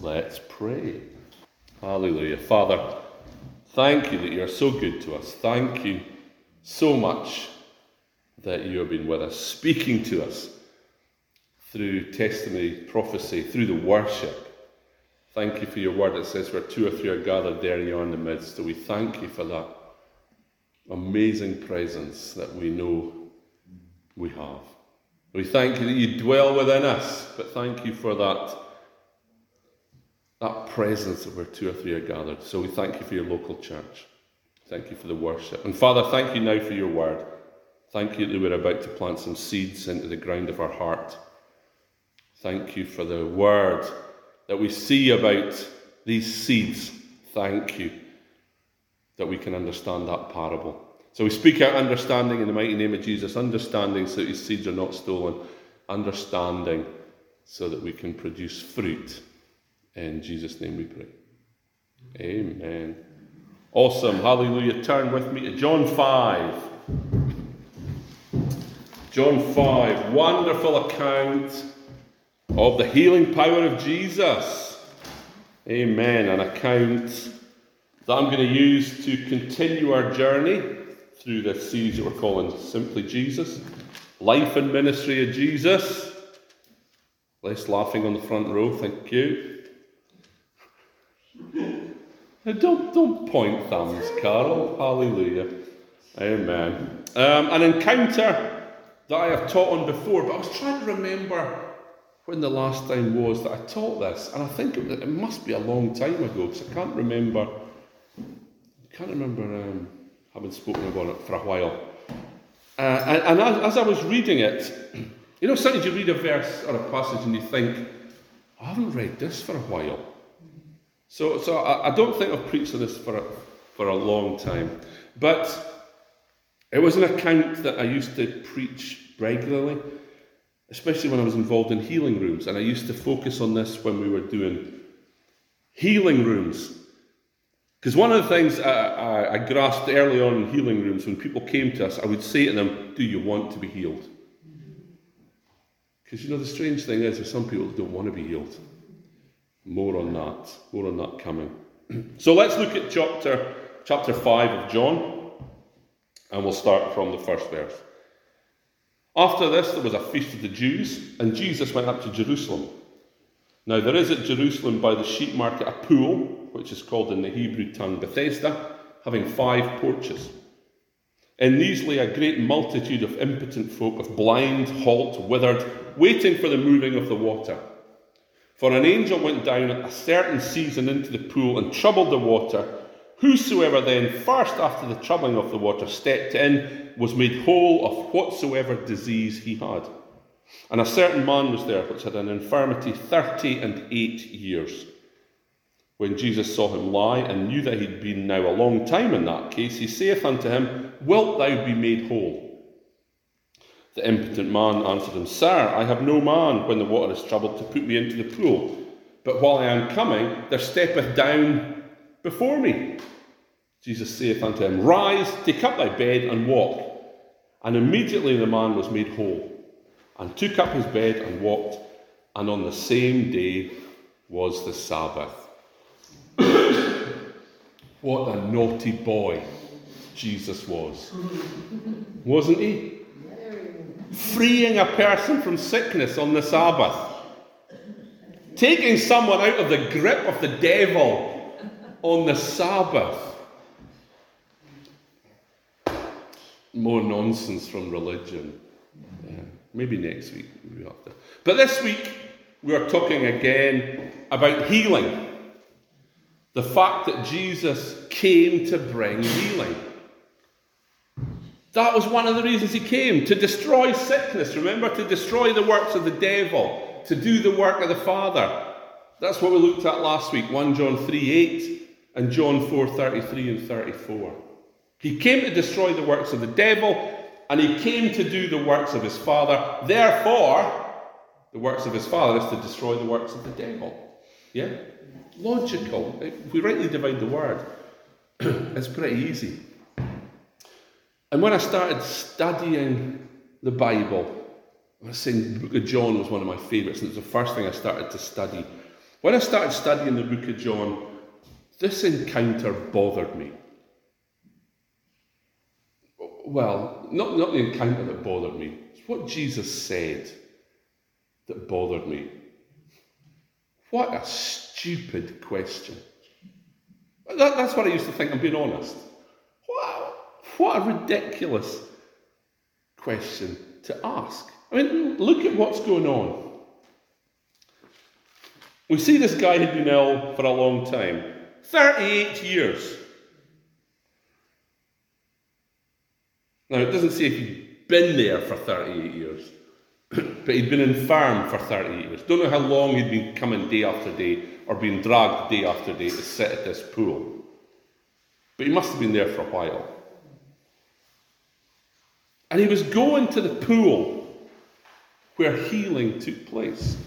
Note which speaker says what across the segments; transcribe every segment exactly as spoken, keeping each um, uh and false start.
Speaker 1: Let's pray. Hallelujah. Father, thank you that you are so good to us. Thank you so much that you have been with us, speaking to us through testimony, prophecy, through the worship. Thank you for your word that says where two or three are gathered, there you are in the midst. So we thank you for that amazing presence that we know we have. We thank you that you dwell within us, but thank you for that, that presence of where two or three are gathered. So we thank you for your local church. Thank you for the worship. And Father, thank you now for your word. Thank you that we're about to plant some seeds into the ground of our heart. Thank you for the word that we see about these seeds. Thank you that we can understand that parable. So we speak out understanding in the mighty name of Jesus. Understanding so that these seeds are not stolen. Understanding so that we can produce fruit. In Jesus' name we pray. Amen. Awesome. Hallelujah. Turn with me to John five. John five. Wonderful account of the healing power of Jesus. Amen. An account that I'm going to use to continue our journey through this series that we're calling Simply Jesus. Life and Ministry of Jesus. Less laughing on the front row, thank you. Don't, don't point thumbs, Carol. Hallelujah. Amen. Um, an encounter that I have taught on before, but I was trying to remember when the last time was that I taught this, and I think it, it must be a long time ago, because I can't remember, I can't remember um, having spoken about it for a while. Uh, and and as, as I was reading it, you know, sometimes you read a verse or a passage and you think, I haven't read this for a while. So, so I, I don't think I've preached on this for a, for a long time. But it was an account that I used to preach regularly, especially when I was involved in healing rooms. And I used to focus on this when we were doing healing rooms. Because one of the things I, I, I grasped early on in healing rooms, when people came to us, I would say to them, do you want to be healed? Because, you know, the strange thing is, there's some people who don't want to be healed. More on that. More on that coming. So let's look at chapter, chapter five of John, and we'll start from the first verse. After this, there was a feast of the Jews, and Jesus went up to Jerusalem. Now there is at Jerusalem by the sheep market a pool, which is called in the Hebrew tongue Bethesda, having five porches. In these lay a great multitude of impotent folk, of blind, halt, withered, waiting for the moving of the water. For an angel went down at a certain season into the pool and troubled the water. Whosoever then first after the troubling of the water stepped in was made whole of whatsoever disease he had. And a certain man was there which had an infirmity thirty and eight years. When Jesus saw him lie and knew that he'd been now a long time in that case, he saith unto him, Wilt thou be made whole? The impotent man answered him, Sir, I have no man when the water is troubled to put me into the pool. But while I am coming, there steppeth down before me. Jesus saith unto him, Rise, take up thy bed and walk. And immediately the man was made whole, and took up his bed and walked. And on the same day was the Sabbath. What a naughty boy Jesus was. Wasn't he? Freeing a person from sickness on the Sabbath. Taking someone out of the grip of the devil on the Sabbath. More nonsense from religion. Yeah, maybe next week we have to. But this week we are talking again about healing. The fact that Jesus came to bring healing. That was one of the reasons he came, to destroy sickness. Remember, to destroy the works of the devil, to do the work of the Father. That's what we looked at last week, First John three eight and John four thirty-three and thirty-four. He came to destroy the works of the devil, and he came to do the works of his Father. Therefore, the works of his Father is to destroy the works of the devil. Yeah? Logical. If we rightly divide the word, it's pretty easy. And when I started studying the Bible, I was saying the book of John was one of my favourites, and it was the first thing I started to study When I started studying the book of John, this encounter bothered me. Well, not, not the encounter that bothered me. It's what Jesus said that bothered me. What a stupid question. That, that's what I used to think, I'm being honest. What, what a ridiculous question to ask. I mean, look at what's going on. We see this guy who'd been ill for a long time. thirty-eight years. Now, it doesn't say if he'd been there for thirty-eight years, but he'd been infirm for thirty-eight years. Don't know how long he'd been coming day after day or being dragged day after day to sit at this pool. But he must have been there for a while. And he was going to the pool where healing took place.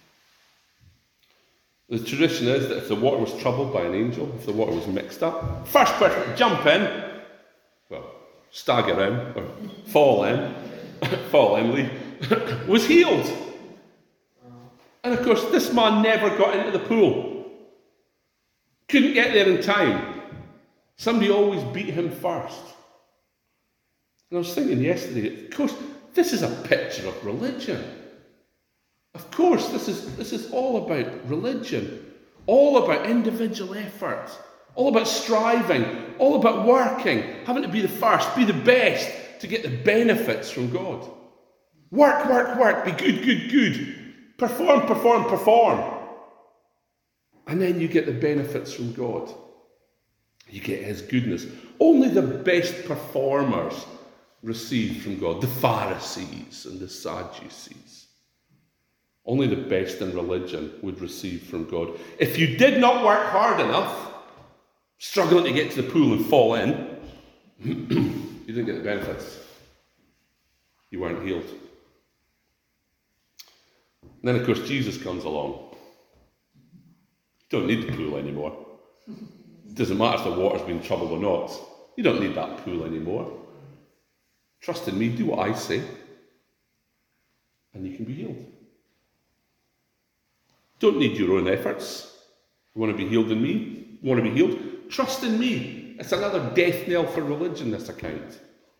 Speaker 1: The tradition is that if the water was troubled by an angel, if the water was mixed up, first person to jump in, well, stagger in, or fall in, fall in, leave, was healed. And of course, this man never got into the pool. Couldn't get there in time. Somebody always beat him first. And I was thinking yesterday, of course, this is a picture of religion. Of course, this is, this is all about religion, all about individual effort, all about striving, all about working, having to be the first, be the best to get the benefits from God. Work, work, work, be good, good, good. Perform, perform, perform. And then you get the benefits from God. You get his goodness. Only the best performers receive from God, the Pharisees and the Sadducees. Only the best in religion would receive from God. If you did not work hard enough, struggling to get to the pool and fall in, you didn't get the benefits. You weren't healed. And then, of course, Jesus comes along. You don't need the pool anymore. It doesn't matter if the water's been troubled or not. You don't need that pool anymore. Trust in me, do what I say, and you can be healed. Don't need your own efforts. You want to be healed in me? You want to be healed? Trust in me. It's another death knell for religion, this account.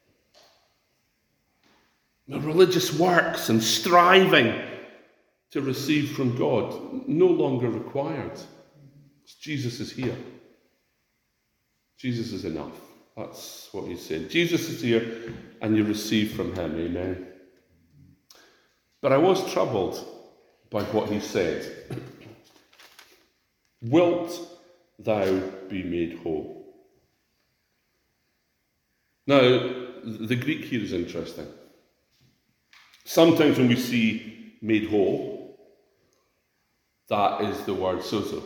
Speaker 1: The religious works and striving to receive from God, no longer required. Jesus is here. Jesus is enough. That's what he's saying. Jesus is here and you receive from him. Amen. But I was troubled by what he said. Wilt thou be made whole? Now, the Greek here is interesting. Sometimes when we see made whole, that is the word sozo.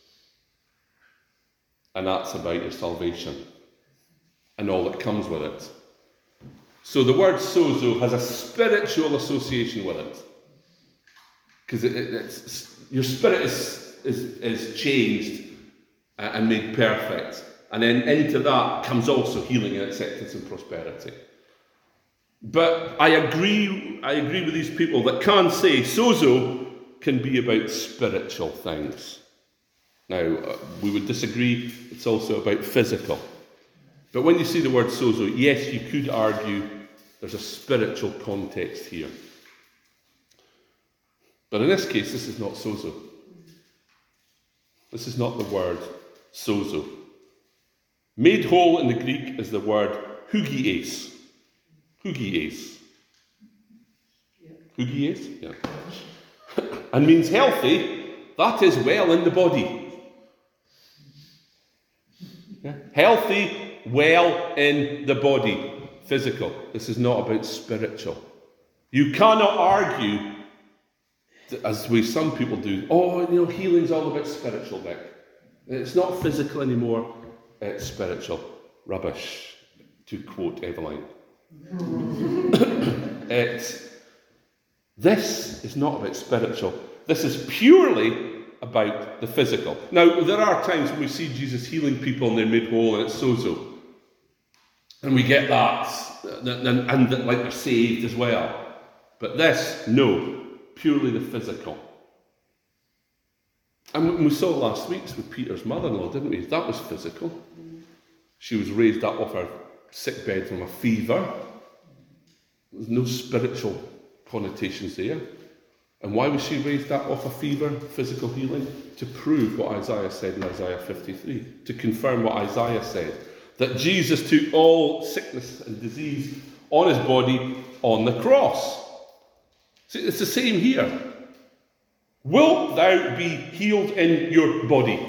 Speaker 1: And that's about your salvation and all that comes with it. So the word sozo has a spiritual association with it. Because it, it, it's, your spirit is, is, is changed and made perfect. And then into that comes also healing and acceptance and prosperity. But I agree, I agree with these people that can say sozo can be about spiritual things. Now, uh, we would disagree, it's also about physical. But when you see the word sozo, yes, you could argue there's a spiritual context here. But in this case, this is not sozo. This is not the word sozo. Made whole in the Greek is the word hugies. Hugies. Hugies? Yeah. And means healthy, that is well in the body. Yeah. Healthy, well in the body. Physical. This is not about spiritual. You cannot argue, as we some people do, oh, you know, healing's all about spiritual, Vic. It's not physical anymore, it's spiritual. Rubbish, to quote Eveline. it's, this is not about spiritual. This is purely about the physical. Now, there are times when we see Jesus healing people and they're made whole and it's sozo. And we get that, and, and, and like they're saved as well. But this, no, purely the physical. And we saw last week's with Peter's mother-in-law, didn't we? That was physical. She was raised up off her sick bed from a fever. There's no spiritual connotations there. And why was she raised up off a fever, physical healing? To prove what Isaiah said in Isaiah fifty-three. To confirm what Isaiah said. That Jesus took all sickness and disease on his body on the cross. See, it's the same here. Wilt thou be healed in your body?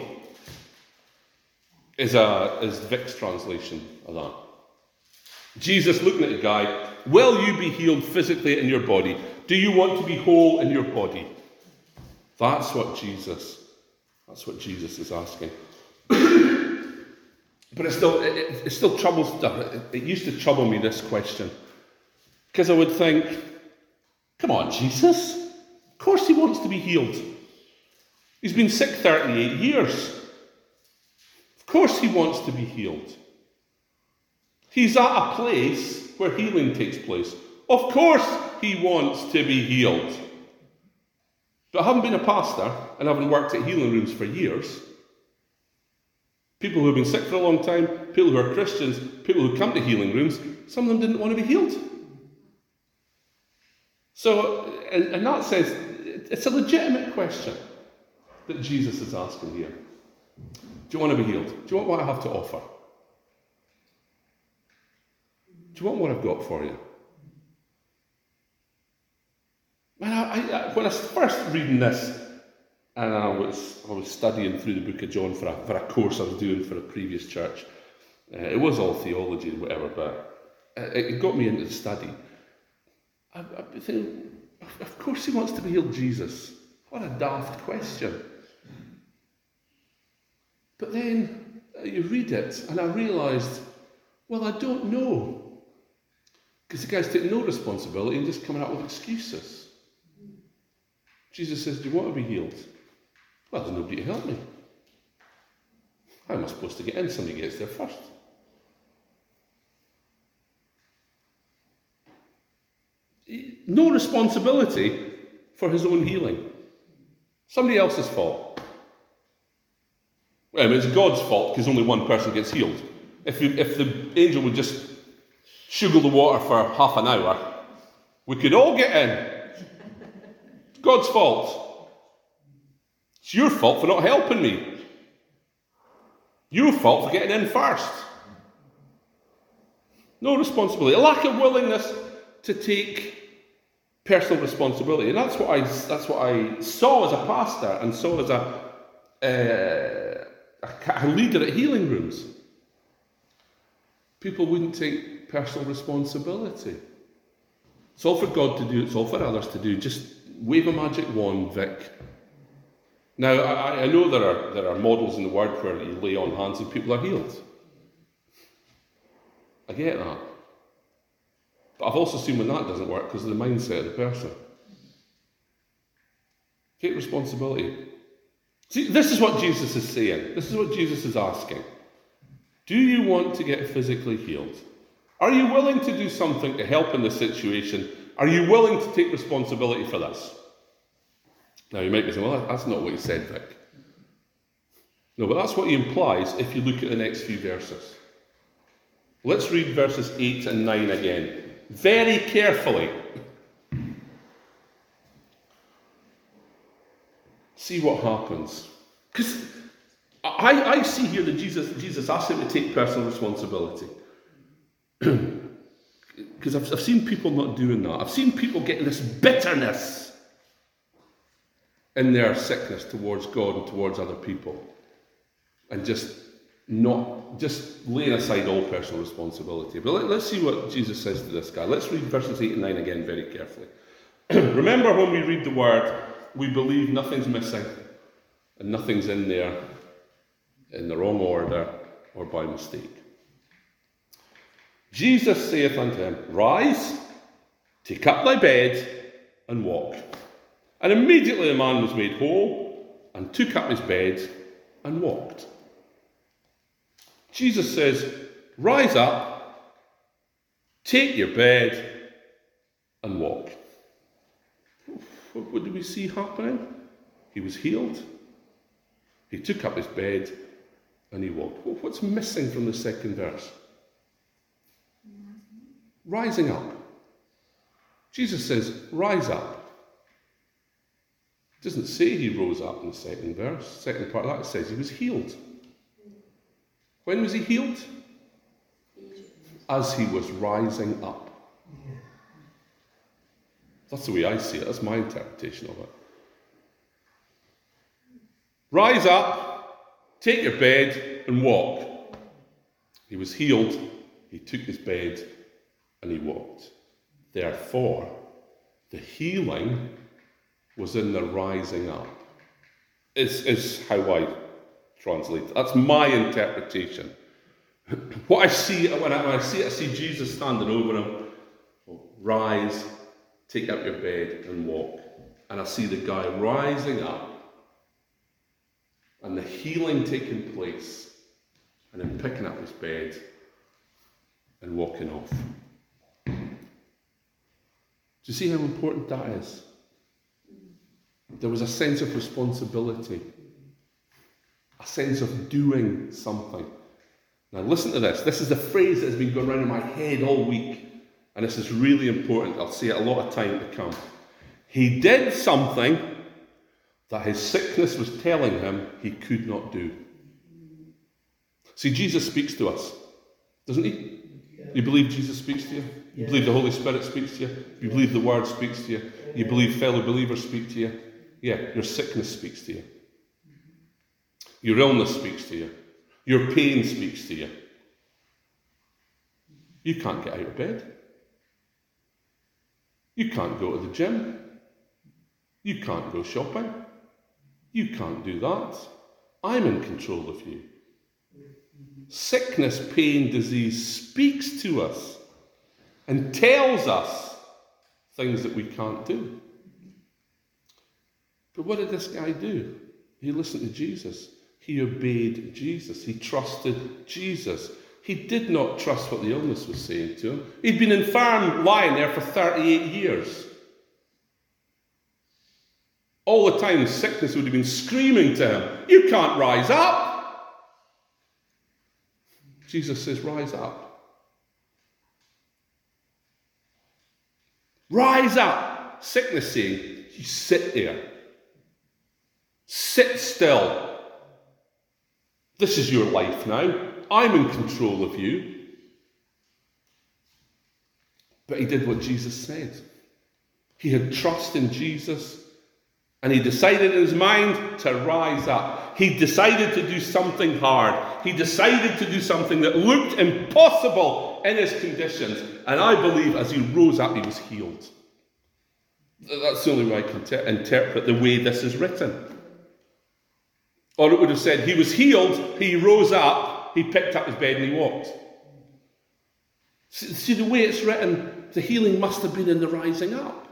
Speaker 1: Is, a, is Vic's translation of that. Jesus looking at the guy, will you be healed physically in your body? Do you want to be whole in your body? That's what Jesus, that's what Jesus is asking. But it still, it, it still troubles, it, it used to trouble me, this question. Because I would think, come on, Jesus. Of course he wants to be healed. He's been sick thirty-eight years. Of course he wants to be healed. He's at a place where healing takes place. Of course he wants to be healed. But I haven't been a pastor and I haven't worked at healing rooms for years. People who have been sick for a long time, people who are Christians, people who come to healing rooms, some of them didn't want to be healed. So, in, in that sense, it's a legitimate question that Jesus is asking here. Do you want to be healed? Do you want what I have to offer? Do you want what I've got for you? Man, I, I, when I was first reading this, and I was I was studying through the book of John for a, for a course I was doing for a previous church. Uh, it was all theology and whatever, but it, it got me into the study. I, I think, of course he wants to be healed, Jesus. What a daft question. But then you read it, and I realised, well, I don't know. Because the guy's taking no responsibility and just coming up with excuses. Jesus says, do you want to be healed? Well, there's nobody to help me. How am I supposed to get in? Somebody gets there first. No responsibility for his own healing. Somebody else's fault. Well, I mean, it's God's fault because only one person gets healed. If, you, if the angel would just sugar the water for half an hour, we could all get in. It's God's fault. It's your fault for not helping me. Your fault for getting in first. No responsibility. A lack of willingness to take personal responsibility. And that's what I that's what I saw as a pastor and saw as a, uh, a leader at healing rooms. People wouldn't take personal responsibility. It's all for God to do, it's all for others to do. Just wave a magic wand, Vic. Now, I, I know there are there are models in the Word where you lay on hands and people are healed. I get that. But I've also seen when that doesn't work because of the mindset of the person. Take responsibility. See, this is what Jesus is saying. This is what Jesus is asking. Do you want to get physically healed? Are you willing to do something to help in this situation? Are you willing to take responsibility for this? Now you might be saying, well, that's not what he said, Vic. No, but that's what he implies if you look at the next few verses. Let's read verses eight and nine again. Very carefully. See what happens. Because I, I see here that Jesus, Jesus asks him to take personal responsibility. Because I've, I've seen people not doing that. I've seen people getting this bitterness in their sickness towards God and towards other people. And just not, just laying aside all personal responsibility. But let, let's see what Jesus says to this guy. Let's read verses eight and nine again very carefully. Remember when we read the word, we believe nothing's missing and nothing's in there in the wrong order or by mistake. Jesus saith unto him, Rise, take up thy bed, and walk. And immediately the man was made whole, and took up his bed, and walked. Jesus says, Rise up, take your bed, and walk. What do we see happening? He was healed. He took up his bed and he walked. Well, what's missing from the second verse? Rising up. Jesus says, rise up. It doesn't say he rose up in the second verse. Second part of that says he was healed. When was he healed? As he was rising up. That's the way I see it. That's my interpretation of it. Rise up, take your bed and walk. He was healed. He took his bed and he walked. Therefore, the healing was in the rising up. Is is how I translate it. That's my interpretation. What I see when I, when I see it, I see Jesus standing over him. Rise, take up your bed and walk. And I see the guy rising up and the healing taking place and him picking up his bed and walking off. Do you see how important that is? There was a sense of responsibility, a sense of doing something. Now listen to this. This is the phrase that has been going around in my head all week, and this is really important. I'll say it a lot of time to come. He did something that his sickness was telling him he could not do. See, Jesus speaks to us, doesn't he? You believe Jesus speaks to you? You believe the Holy Spirit speaks to you? You believe the Word speaks to you? You believe fellow believers speak to you? Yeah, your sickness speaks to you. Your illness speaks to you. Your pain speaks to you. You can't get out of bed. You can't go to the gym. You can't go shopping. You can't do that. I'm in control of you. Sickness, pain, disease speaks to us and tells us things that we can't do. But what did this guy do? He listened to Jesus. He obeyed Jesus. He trusted Jesus. He did not trust what the illness was saying to him. He'd been infirm, lying there for thirty-eight years. All the time, sickness would have been screaming to him, "You can't rise up!" Jesus says, rise up. Rise up. Sickness saying, you sit there. Sit still. This is your life now. I'm in control of you. But he did what Jesus said. He had trust in Jesus, and he decided in his mind to rise up. He decided to do something hard. He decided to do something that looked impossible in his conditions. And I believe as he rose up, he was healed. That's the only way I can te- interpret the way this is written. Or it would have said, he was healed, he rose up, he picked up his bed and he walked. See, see the way it's written, the healing must have been in the rising up.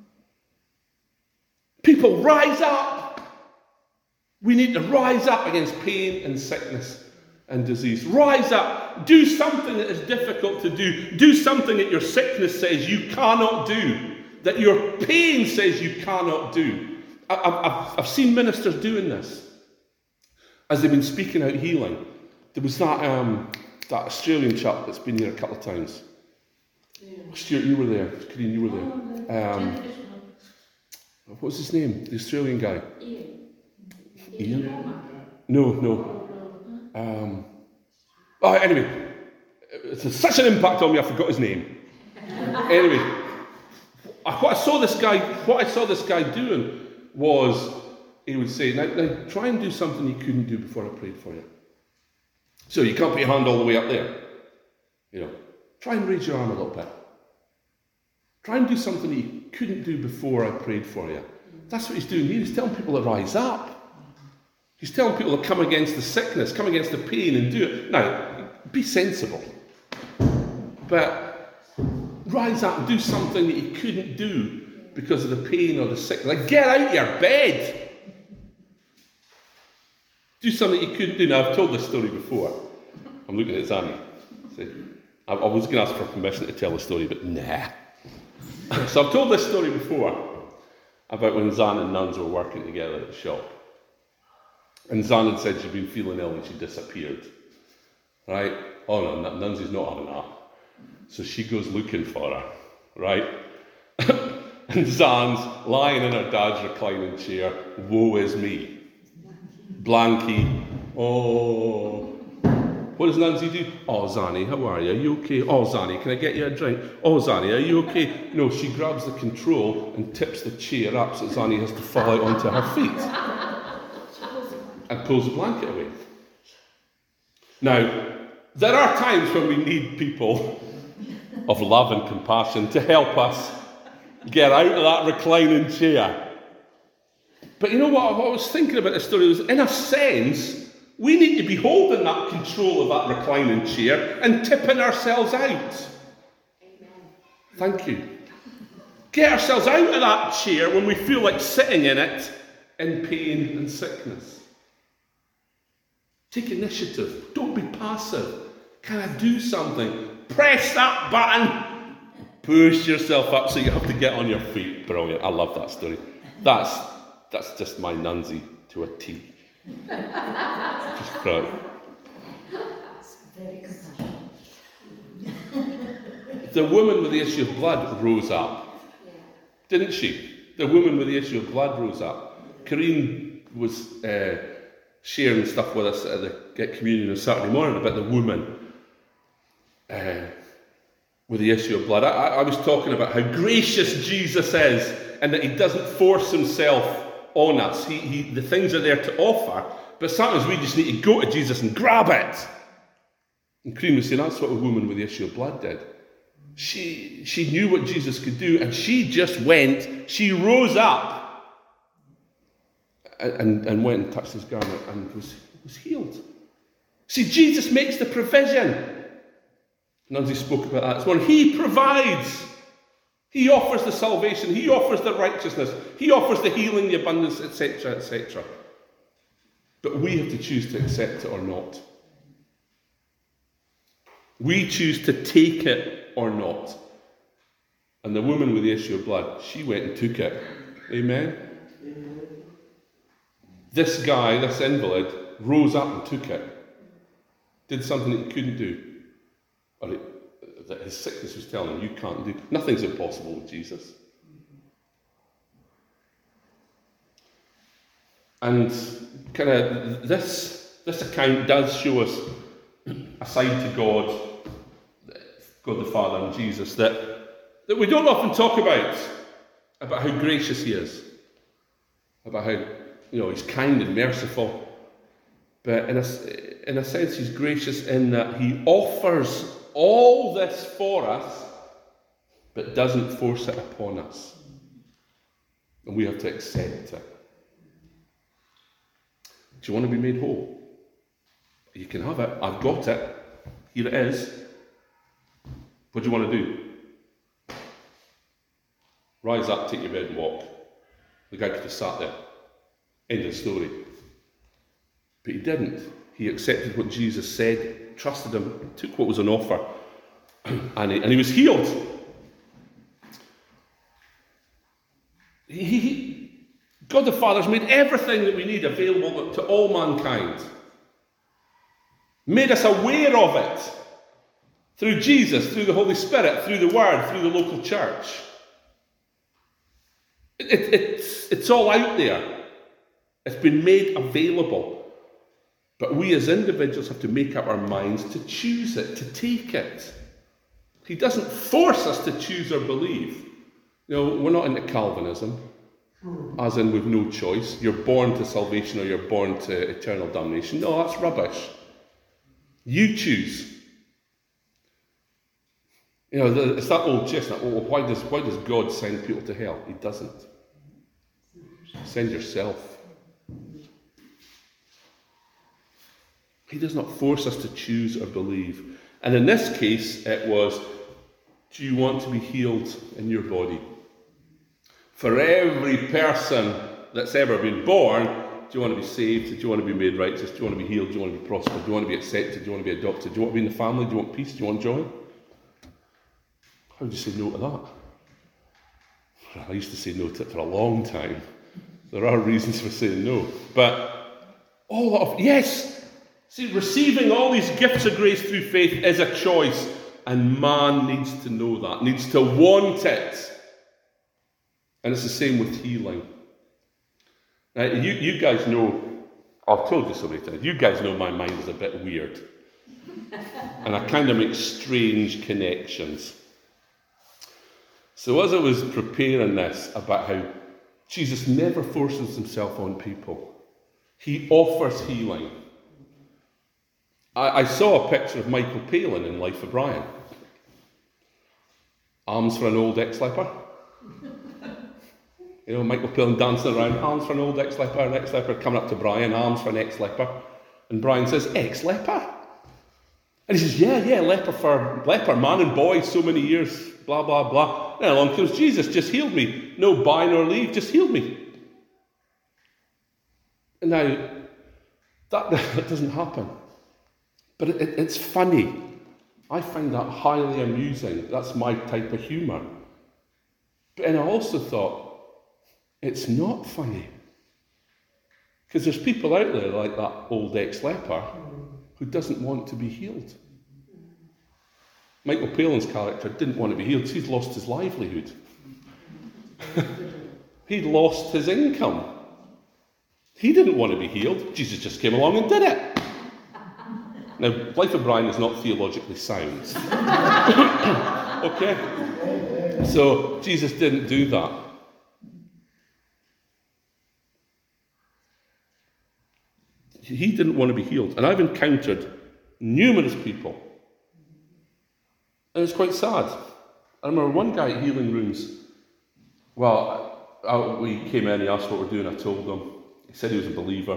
Speaker 1: People, rise up! We need to rise up against pain and sickness and disease. Rise up. Do something that is difficult to do. Do something that your sickness says you cannot do. That your pain says you cannot do. I've, I've seen ministers doing this. As they've been speaking out healing. There was that, um, that Australian chap that's been here a couple of times. Yeah. Stuart, you were there. Karine, you were there. Um, what was his name? The Australian guy. Ian. Ian? No, no. Um, oh, anyway, it's such an impact on me, I forgot his name. Anyway, what I saw this guy, what I saw this guy doing was, he would say, now, now try and do something you couldn't do before I prayed for you. So you can't put your hand all the way up there. You know, try and raise your arm a little bit. Try and do something you couldn't do before I prayed for you. That's what he's doing here. He's telling people to rise up. He's telling people to come against the sickness, come against the pain and do it. Now, be sensible. But rise up and do something that you couldn't do because of the pain or the sickness. Like, get out of your bed. Do something you couldn't do. Now, I've told this story before. I'm looking at Zanny. I was going to ask for permission to tell the story, but nah. So I've told this story before about when Zan and Nuns were working together at the shop. And Zan had said she'd been feeling ill and she disappeared. Right? Oh no, Nunzi's not having that. So she goes looking for her. Right? And Zan's lying in her dad's reclining chair. Woe is me. Blanky. Oh. What does Nunzi do? Oh, Zanny, how are you? Are you okay? Oh, Zanny, can I get you a drink? Oh, Zanny, are you okay? No, she grabs the control and tips the chair up so Zanny has to fall out onto her feet. And pulls the blanket away. Now, there are times when we need people of love and compassion to help us get out of that reclining chair. But you know what? I was thinking about this story was, in a sense, we need to be holding that control of that reclining chair and tipping ourselves out. Amen. Thank you. Get ourselves out of that chair when we feel like sitting in it in pain and sickness. Take initiative. Don't be passive. Can I do something? Press that button. Push yourself up so you have to get on your feet. Brilliant. I love that story. That's that's just my Nunzi to a T. Just proud.
Speaker 2: Very compassionate.
Speaker 1: The woman with the issue of blood rose up. Didn't she? The woman with the issue of blood rose up. Karine was uh, sharing stuff with us at the Get Communion on Saturday morning about the woman uh, with the issue of blood. I, I was talking about how gracious Jesus is and that he doesn't force himself on us. He, he, the things are there to offer, but sometimes we just need to go to Jesus and grab it. And Karine was saying that's what a woman with the issue of blood did. She, she knew what Jesus could do, and she just went, she rose up and, and went and touched his garment and was, was healed. See, Jesus makes the provision. Nunzi spoke about that this morning. He provides. He offers the salvation. He offers the righteousness. He offers the healing, the abundance, et cetera, et cetera. But we have to choose to accept it or not. We choose to take it or not. And the woman with the issue of blood, she went and took it. Amen? Amen. This guy, this invalid, rose up and took it. Did something that he couldn't do. Or it, that his sickness was telling him, you can't do. Nothing's impossible with Jesus. And kind of this, this account does show us a side to God, God the Father and Jesus, that, that we don't often talk about, about how gracious he is, about how, you know, he's kind and merciful. But in a, in a sense, he's gracious in that he offers all this for us, but doesn't force it upon us. And we have to accept it. Do you want to be made whole? You can have it. I've got it. Here it is. What do you want to do? Rise up, take your bed and walk. The guy could have sat there. End of story. But he didn't. He accepted what Jesus said, trusted him, took what was on offer, and he, and he was healed. He, he, God the Father's made everything that we need available to all mankind. Made us aware of it. Through Jesus, through the Holy Spirit, through the Word, through the local church. It, it, it's, it's all out there. It's been made available. But we as individuals have to make up our minds to choose it, to take it. He doesn't force us to choose or believe. You know, we're not into Calvinism, as in we've no choice. You're born to salvation or you're born to eternal damnation. No, that's rubbish. You choose. You know, it's that old chestnut. Oh, why does why does God send people to hell? He doesn't. Send yourself. He does not force us to choose or believe. And in this case, it was, do you want to be healed in your body? For every person that's ever been born, do you want to be saved? Do you want to be made righteous? Do you want to be healed? Do you want to be prospered? Do you want to be accepted? Do you want to be adopted? Do you want to be in the family? Do you want peace? Do you want joy? How would you say no to that? I used to say no to it for a long time. There are reasons for saying no. But All of, yes. See, receiving all these gifts of grace through faith is a choice. And man needs to know that, needs to want it. And it's the same with healing. Now, you, you guys know, I've told you so many times, you guys know my mind is a bit weird. And I kind of make strange connections. So as I was preparing this about how Jesus never forces himself on people, he offers healing. I, I saw a picture of Michael Palin in Life of Brian. Arms for an old ex-leper. You know, Michael Palin dancing around, arms for an old ex-leper, an ex-leper coming up to Brian, arms for an ex-leper. And Brian says, ex-leper? And he says, yeah, yeah, leper for leper, man and boy, so many years, blah, blah, blah. And along comes Jesus, just healed me. No buy nor leave, just healed me. And now, that, that doesn't happen. But it, it, it's funny. I find that highly amusing. That's my type of humour. And I also thought, it's not funny. Because there's people out there like that old ex-leper who doesn't want to be healed. Michael Palin's character didn't want to be healed. He's lost his livelihood. He'd lost his income. He didn't want to be healed. Jesus just came along and did it. Now, Life of Brian is not theologically sound. Okay? So, Jesus didn't do that. He didn't want to be healed. And I've encountered numerous people. And it's quite sad. I remember one guy at Healing Rooms. Well, I, we came in, he asked what we're doing, I told him. He said he was a believer.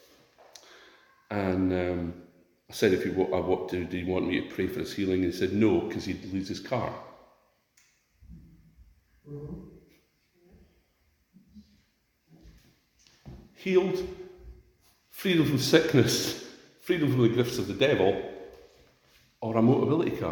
Speaker 1: And um, I said, if he, I, what, do, do you want me to pray for his healing? And he said, no, because he'd lose his car. Mm-hmm. Healed, freedom from sickness, freedom from the gifts of the devil, or a mobility car.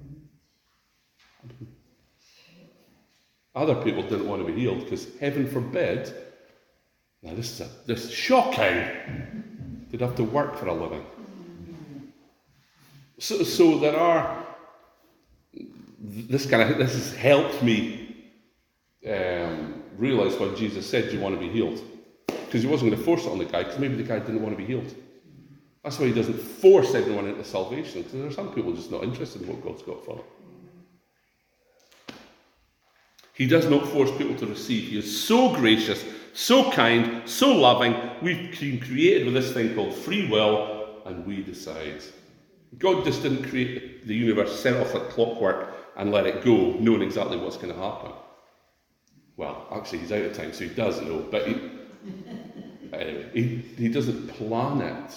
Speaker 1: Other people didn't want to be healed because, heaven forbid, now this is a, this is shocking, they'd have to work for a living. So, so there are, this kind of, this has helped me um, realise what Jesus said, do you want to be healed? Because he wasn't going to force it on the guy, because maybe the guy didn't want to be healed. That's why he doesn't force everyone into salvation, because there are some people just not interested in what God's got for them. He does not force people to receive. He is so gracious, so kind, so loving. We've been created with this thing called free will, and we decide. God just didn't create the universe, set off like clockwork, and let it go, knowing exactly what's going to happen. Well, actually, he's out of time, so he does know, but he, anyway, he, he doesn't plan it.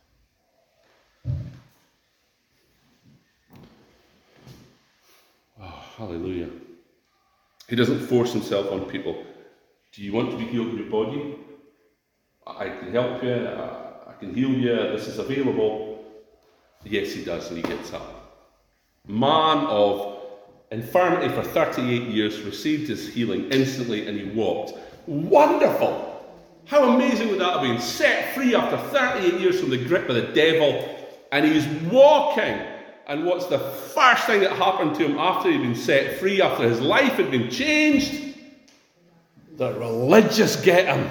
Speaker 1: Oh, hallelujah. He doesn't force himself on people. Do you want to be healed in your body? I can help you. I can heal you. This is available. Yes, he does, and he gets up. Man of infirmity for thirty-eight years received his healing instantly, and he walked. Wonderful! How amazing would that have been? Set free after thirty-eight years from the grip of the devil, and he's walking. And what's the first thing that happened to him after he'd been set free, after his life had been changed? The religious get him.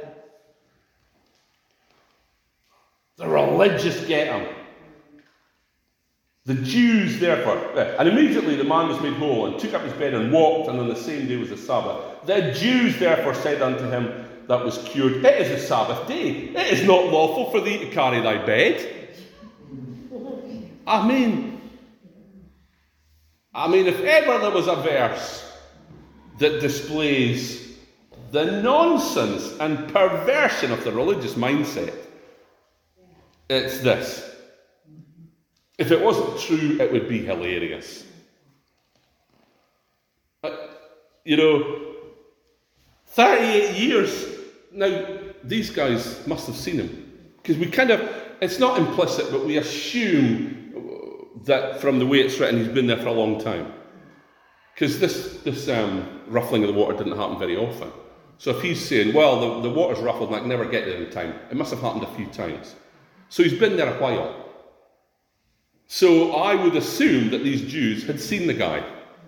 Speaker 1: The religious get him. The Jews, therefore, and immediately the man was made whole and took up his bed and walked, and on the same day was the Sabbath. The Jews, therefore, said unto him that was cured, it is a Sabbath day. It is not lawful for thee to carry thy bed. I mean, I mean, if ever there was a verse that displays the nonsense and perversion of the religious mindset, it's this. If it wasn't true, it would be hilarious. But, you know, thirty-eight years, now, these guys must have seen him. Because we kind of, it's not implicit, but we assume that from the way it's written, he's been there for a long time. Because this, this um, ruffling of the water didn't happen very often. So if he's saying, well, the, the water's ruffled and I can never get there in time, it must have happened a few times. So he's been there a while. So I would assume that these Jews had seen the guy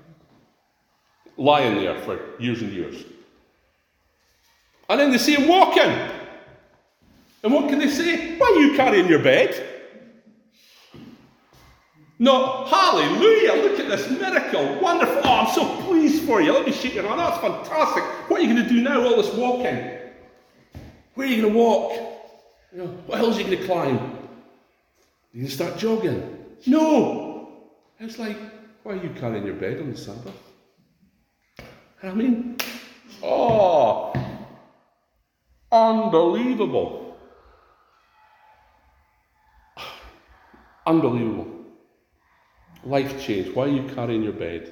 Speaker 1: lying there for years and years. And then they see him walking. And what can they say? Why are you carrying your bed? No, hallelujah, look at this miracle, wonderful, oh, I'm so pleased for you, let me shake your hand, that's fantastic. What are you going to do now, all this walking? Where are you going to walk? You know, what else are you going to climb? Are you going to start jogging? No! It's like, why are you carrying your bed on the Sabbath? And I mean, oh, unbelievable. Unbelievable. Life change. Why are you carrying your bed?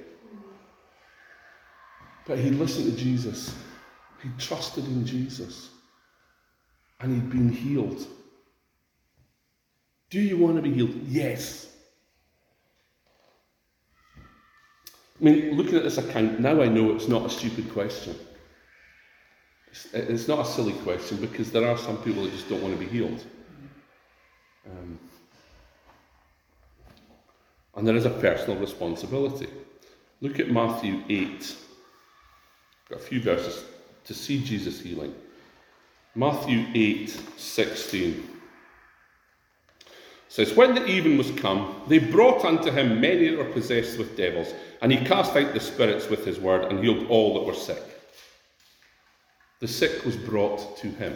Speaker 1: But he listened to Jesus. He trusted in Jesus. And he'd been healed. Do you want to be healed? Yes. I mean, looking at this account, now I know it's not a stupid question. It's, it's not a silly question, because there are some people that just don't want to be healed. Um, And there is a personal responsibility. Look at Matthew eight. Got a few verses to see Jesus healing. Matthew eight sixteen says, when the even was come, they brought unto him many that were possessed with devils, and he cast out the spirits with his word, and healed all that were sick. The sick was brought to him.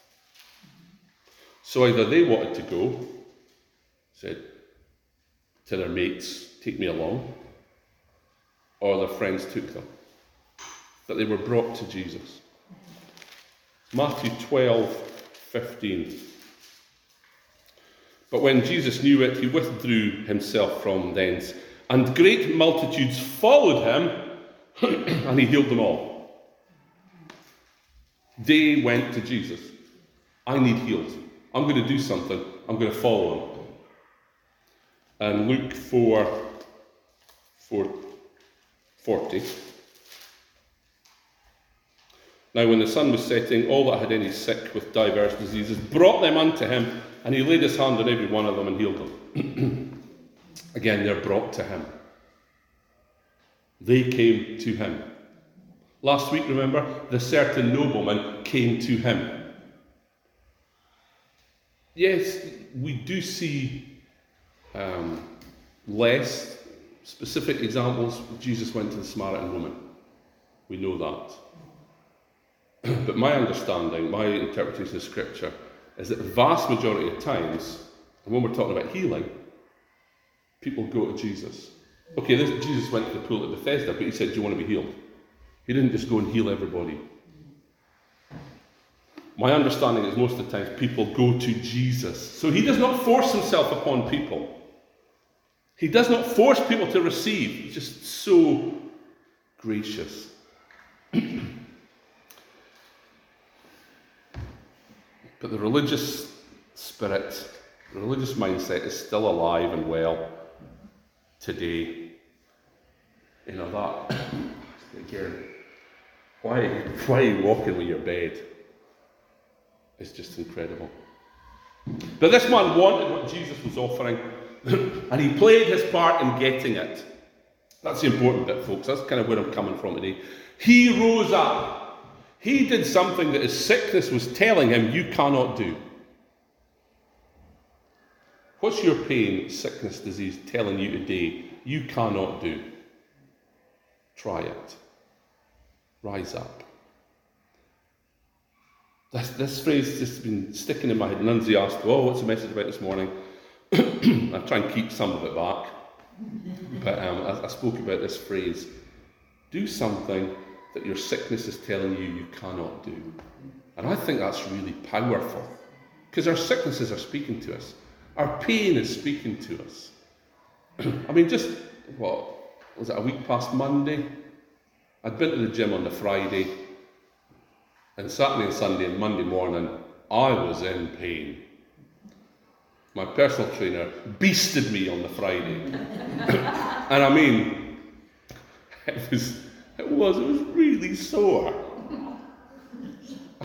Speaker 1: So either they wanted to go, said to their mates, take me along, or their friends took them. That they were brought to Jesus. Matthew twelve fifteen. But when Jesus knew it, he withdrew himself from thence, and great multitudes followed him, and he healed them all. They went to Jesus. I need healed. I'm going to do something. I'm going to follow him. And Luke four, four, forty. Now when the sun was setting, all that had any sick with divers diseases brought them unto him, and he laid his hand on every one of them and healed them. Again, they're brought to him. They came to him. Last week, remember, the certain nobleman came to him. Yes, we do see Um, less specific examples. Jesus went to the Samaritan woman. We know that. But my understanding, my interpretation of Scripture, is that the vast majority of times, and when we're talking about healing, people go to Jesus. Okay, this, Jesus went to the pool at Bethesda, but he said, do you want to be healed? He didn't just go and heal everybody. My understanding is most of the times people go to Jesus. So he does not force himself upon people. He does not force people to receive. He's just so gracious. But the religious spirit, the religious mindset is still alive and well today. You know that, again, why, why are you walking with your bed? It's just incredible. But this man wanted what Jesus was offering, and he played his part in getting it. That's the important bit, folks. That's kind of where I'm coming from today. He rose up. He did something that his sickness was telling him you cannot do. What's your pain, sickness, disease telling you today you cannot do? Try it. Rise up. This, this phrase has just been sticking in my head. Lindsay asked, oh, what's the message about this morning? I try and keep some of it back. But um, I, I spoke about this phrase. Do something that your sickness is telling you you cannot do. And I think that's really powerful. Because our sicknesses are speaking to us. Our pain is speaking to us. I mean, just, what, was it a week past Monday? I'd been to the gym on the Friday. And Saturday and Sunday and Monday morning, I was in pain. My personal trainer beasted me on the Friday. And I mean, it was, it was, it was really sore.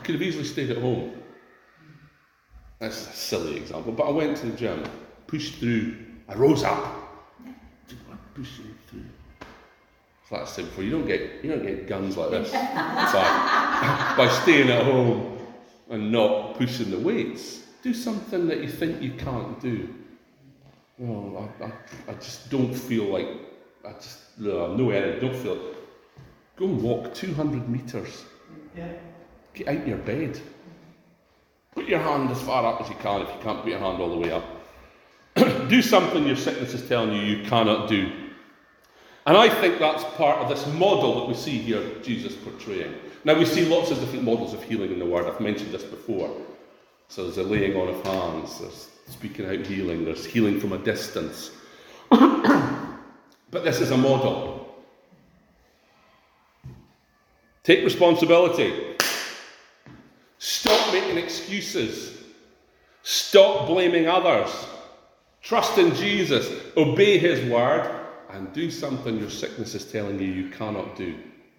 Speaker 1: could have easily stayed at home. That's a silly example, but I went to the gym, pushed through, I rose up. Pushing through. It's like I said before, you don't get you don't get guns like this by, by staying at home and not pushing the weights. Do something that you think you can't do. Well, I, I, I just don't feel like I just no, no energy. Don't feel. Go and walk two hundred meters. Yeah. Get out your bed. Put your hand as far up as you can if you can't put your hand all the way up. Do something your sickness is telling you you cannot do. And I think that's part of this model that we see here Jesus portraying. Now we see lots of different models of healing in the Word. I've mentioned this before. So there's a laying on of hands, there's speaking out healing, there's healing from a distance. But this is a model. Take responsibility. Stop making excuses. Stop blaming others. Trust in Jesus. Obey his word. And do something your sickness is telling you you cannot do.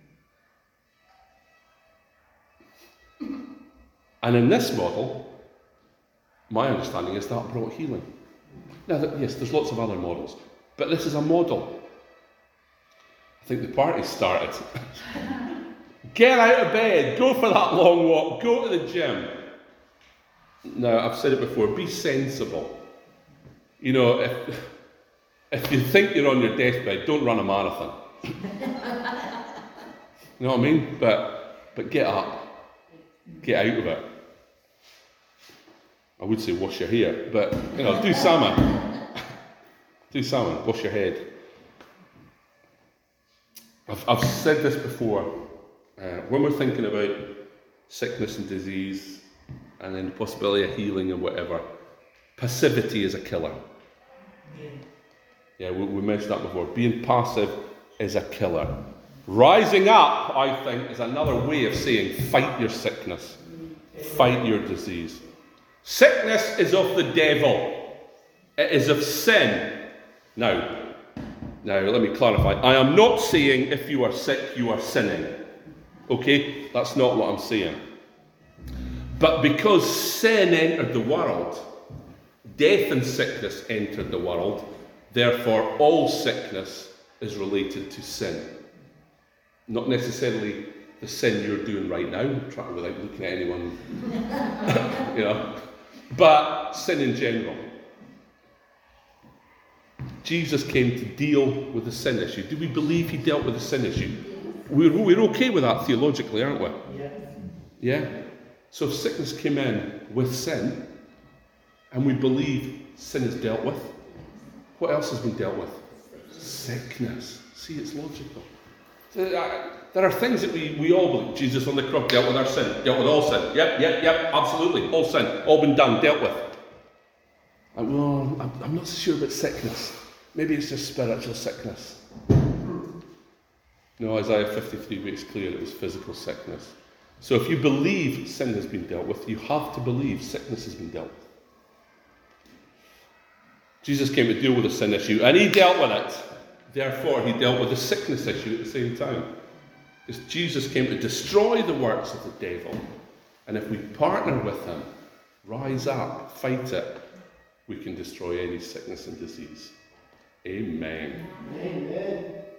Speaker 1: And in this model, my understanding is that brought healing. Now, yes, there's lots of other models, but this is a model. I think the party started. Get out of bed, go for that long walk, go to the gym. Now, I've said it before, be sensible. You know, if, if you think you're on your deathbed, don't run a marathon. You know what I mean? But, but get up, get out of it. I would say wash your hair, but, you know, do something. Do something, wash your head. I've, I've said this before. Uh, when we're thinking about sickness and disease and then the possibility of healing and whatever, passivity is a killer. Yeah, yeah we, we mentioned that before. Being passive is a killer. Rising up, I think, is another way of saying fight your sickness, fight your disease. Sickness is of the devil. It is of sin. Now, now let me clarify. I am not saying if you are sick, you are sinning. Okay? That's not what I'm saying. But because sin entered the world, death and sickness entered the world, therefore all sickness is related to sin. Not necessarily the sin you're doing right now, trying without looking at anyone, you know, but sin in general. Jesus came to deal with the sin issue. Do we believe he dealt with the sin issue? We're, we're okay with that theologically, aren't we? Yeah. Yeah? So if sickness came in with sin, and we believe sin is dealt with, what else has been dealt with? Sickness. See, it's logical. There are things that we, we all believe. Jesus on the cross dealt with our sin, dealt with all sin. Yep, yep, yep, absolutely. All sin, all been done, dealt with. And, well, I'm, I'm not so sure about sickness. Maybe it's just spiritual sickness. No, Isaiah fifty-three makes clear it was physical sickness. So if you believe sin has been dealt with, you have to believe sickness has been dealt with. Jesus came to deal with the sin issue, and he dealt with it. Therefore, he dealt with the sickness issue at the same time. Because Jesus came to destroy the works of the devil. And if we partner with him, rise up, fight it, we can destroy any sickness and disease. Amen. Amen.